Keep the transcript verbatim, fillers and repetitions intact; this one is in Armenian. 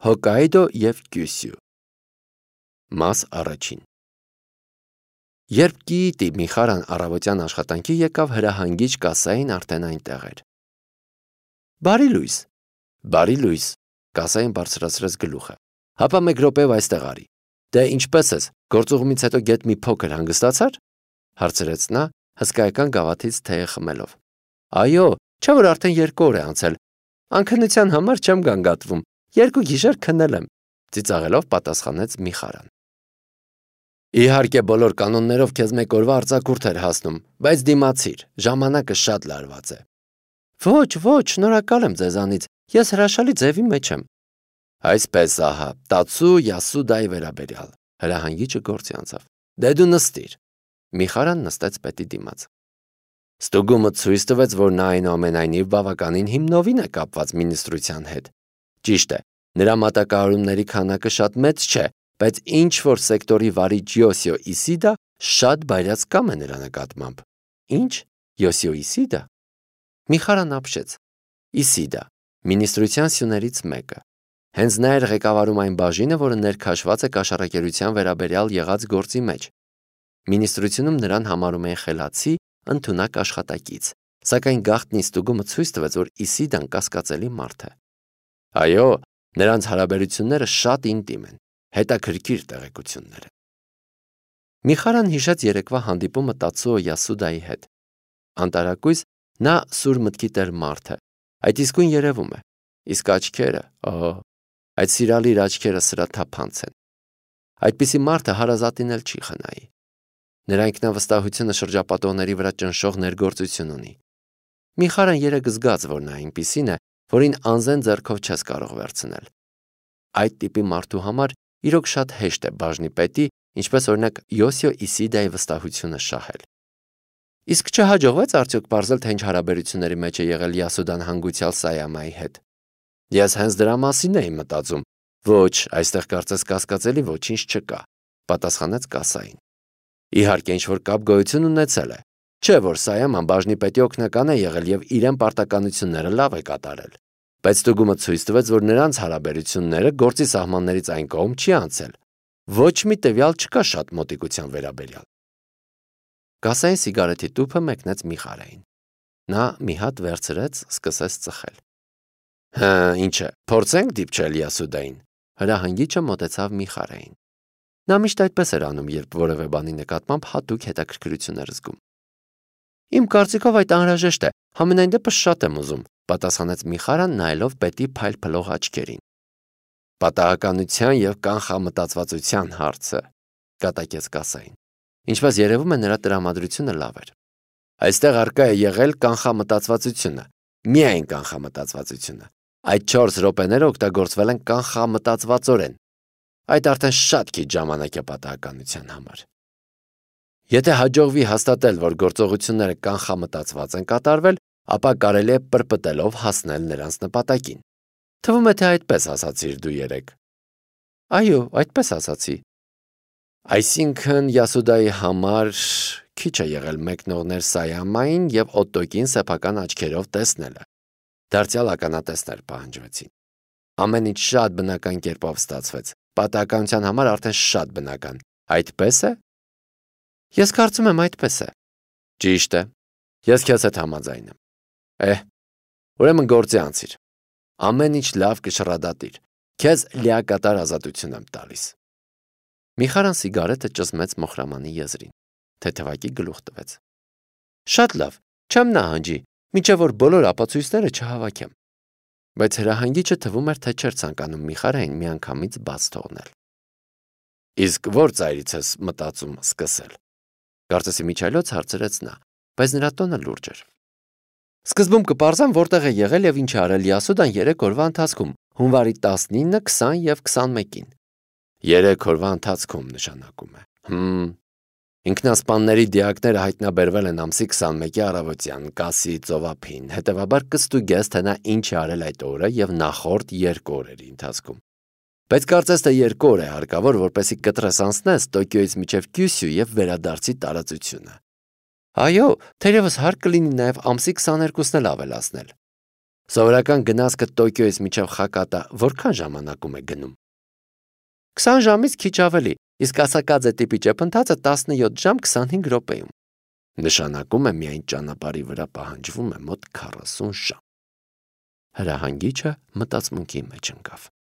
Հոկայդո և Կյուսյու։ Մաս առաջին։ Երբ գիտի Միխարան առավոտյան աշխատանքի եկավ, հրահանգիչ կասային արդեն այնտեղ էր։ Բարի լույս, բարի լույս, կասային բարձրացրեց գլուխը։ Հապա մեկ րոպեով այստեղ արի։ Դե ինչպես ես, գործուղումից հետո գետ մի փոքր հանգստացա՞ր, հարցրեց նա, հսկայական գավաթից թեյ խմելով։ Այո, չէ՞ որ արդեն երկու օր է անցել։ Անքնության համար չեմ գանգատվում, երկու գիշեր քնել եմ, ծիծաղելով պատասխանեց Միխարան։ Իհարկե բոլոր կանոններով քեզ մեկ օրվա արձակուրդ էր հասնում, բայց դիմացիր, ժամանակը շատ լարված է։ Ոչ, ոչ, շնորհակալ եմ ձեզանից, ես հրաշալի ձևի մեջ եմ։ Այսպես ահա, Տացու Յասուդայի վերաբերյալ, հրահանգիչը գործի անցավ։ Դե դու նստիր։ Միխարան նստեց պետի դիմաց։ Ստուգումը ցույց տվեց, որ նա այնուամենայնիվ բավականին հիմնովին է կապված մինիստրության հետ։ Ճիշտ է, նրա մատակարարումների քանակը շատ մեծ չէ, բայց ինչ որ սեկտորի վարիչ Յոսիո Իսիդա շատ բայրացկամ է նրա նկատմամբ։ Ինչ? Յոսիո Իսիդա։ Միխարան ապշեց։ Իսիդա, մինիստրության սյուներից մեկը։ Հենց նա էր ղեկավարում այն բաժինը, որը ներքաշված է կաշառակերության վերաբերյալ եղած գործի մեջ։ Մինիստրությունում նրան համարում են խելացի, ընդունակ աշխատակից, սակայն գաղտնի ստուգումը ցույց տվեց, որ Իսիդան կասկածելի մարդ է։ Այո, նրանց հարաբերությունները շատ ինտիմ են, հետաքրքիր տեղեկություններ են։ Միխարան հիշեց երեկվա հանդիպումը Տացուո Յասուդայի հետ։ Անտարակույս նա սուր մտքի տեր մարդ է, այդ իսկույն երևում է, իսկ աչքերը, օհո, այդ սիրալիր աչքերը սրաթափանց են։ Այդպիսի մարդը հարազատին էլ չի խնայի։ Նրա ինքնավստահությունը շրջապատողների վրա ճնշող ներգործություն ունի։ Միխարան երեկ զգաց, որ նա այնպիսին է, որին անզեն ձեռքով չես կարող վերցնել։ Այդ տիպի մարդու համար իրոք շատ հեշտ է բաժնի պետի, ինչպես օրինակ Յոսիո Իսիդայի վստահությունը շահել։ Իսկ չհաջողվեց արդյոք պարզել, թե ինչ հարաբերությունների մեջ է եղել Յասուդան հանգուցյալ Սայամայի հետ։ Ես հենց դրա մասին էի մտածում։ Ոչ, այստեղ կարծես կասկածելի ոչինչ չկա, պատասխանեց կասային։ Իհարկե ինչ որ կապ գոյություն ունեցել է։ Չէ՞ որ Սայաման բաժնի պետի օգնական է եղել եւ իրեն պարտականությունները լավ է կատարել։ Բայց ստուգումը ցույց տվեց, որ նրանց հարաբերությունները գործի սահմաններից այն կողմ չի անցել։ Ոչ մի տվյալ չկա շատ մոտիկության վերաբերյալ։ Կասային սիգարետի տուփը մեկնեց Միխարային։ Նա մի հատ վերցրեց, սկսեց ծխել։ Հը, ինչ է, փորձենք դիպչել Յասուդային։ Հրահանգիչը մոտեցավ Միխարային։ Նա միշտ այդպես էր անում, երբ որևէ բանի նկատմամբ հատուկ հետաքրքրություն էր զգում։ Իմ կարծիքով այդ անհրաժեշտ է, համենայն դեպս շատ եմ ուզում, պատասխանեց Միխարան, նայելով պետի փայլփլող աչքերին։ Պատահականության եւ կանխամտածվածության հարցը, կատակեց կասային։ Ինչպես երևում է, նրա տրամադրությունը լավ էր։ Այստեղ արկա է եղել կանխամտածվածությունը, միայն կանխամտածվածությունը։ Այդ չորս րոպեները օգտագործվել են կանխամտածվածորեն։ Այդ արդեն շատ քիչ ժամանակ է պատահականության համար։ Եթե հաջողվի հաստատել, որ գործողությունները կանխամտածված են կատարվել, ապա կարելի է պրպտելով հասնել նրանց նպատակին։ Թվում է, թե այդպես ասացիր դու երեկ։ Այո, այդպես ասացի։ Այսինքն Յասուդայի համար քիչ է եղել մեկնողներ Սայամային եւ Օտտոկին սեփական աչքերով տեսնելը։ Դարձյալ ականատեսներ պահանջվեցին։ Ամեն ինչ շատ բնական կերպով ստացվեց։ Պատահականության համար արդեն շատ բնական։ Այդպես է։ Ես կարծում եմ այդպես է։ Ճիշտ է։ Ես քեզ հետ համաձայն եմ։ Էհ, ուրեմն գործի անցիր։ Ամեն ինչ լավ կշռադատիր։ Քեզ լիակատար ազատություն եմ տալիս։ Միխարան սիգարետը ճզմեց մոխրամանի եզրին, թեթևակի գլուխ տվեց։ Շատ լավ, չեմ նահանջի, մինչև որ բոլոր ապացույցները չհավաքեմ։ Բայց հրահանգիչը թվում էր, թե չէր ցանկանում Միխարային միանգամից բաց թողնել։ Իսկ ո՞ր ծայրից ես մտածում սկսել։ Կարծես միջայլոց հարցրեց նա, բայց նրա տոնը լուրջ էր։ Սկզբում կպարզեմ, որտեղ է եղել եւ ինչ է արել Յասուդան երեք օրվա ընթացքում, հունվարի տասնինը, քսան եւ քսանմեկին։ Երեք օրվա ընթացքում նշանակում է։ Հմ։ Ինքնասպանների դիակները հայտնաբերվել են ամսի քսանմեկի առավոտյան, կասի ծովափին, հետևաբար կստուգես, թե նա ինչ է արել այդ օրը եւ նախորդ երկու օրերի ընթացքում։ Բայց կարծես թե երկու օր է հարկավոր, որպեսզի կտրես անցնես Տոկիոյից մինչև Կյուսյու եւ վերադարձի տարածությունը։ Այո, թերևս հարկ կլինի նաեւ ամսի քսաներկուսն էլ ավելացնել։ Սովորական գնացքը Տոկիոյից մինչև Խակատա որքան ժամանակում է գնում։ քսան ժամից քիչ ավելի, իսկ Ասակաձե տիպի ճեպընթացը տասնյոթ ժամ քսանհինգ րոպեում։ Նշանակում է միայն ճանապարհի վրա պահանջվում է մոտ քառասուն ժամ։ Հրահանգիչը մտածմունքի մեջ ընկավ։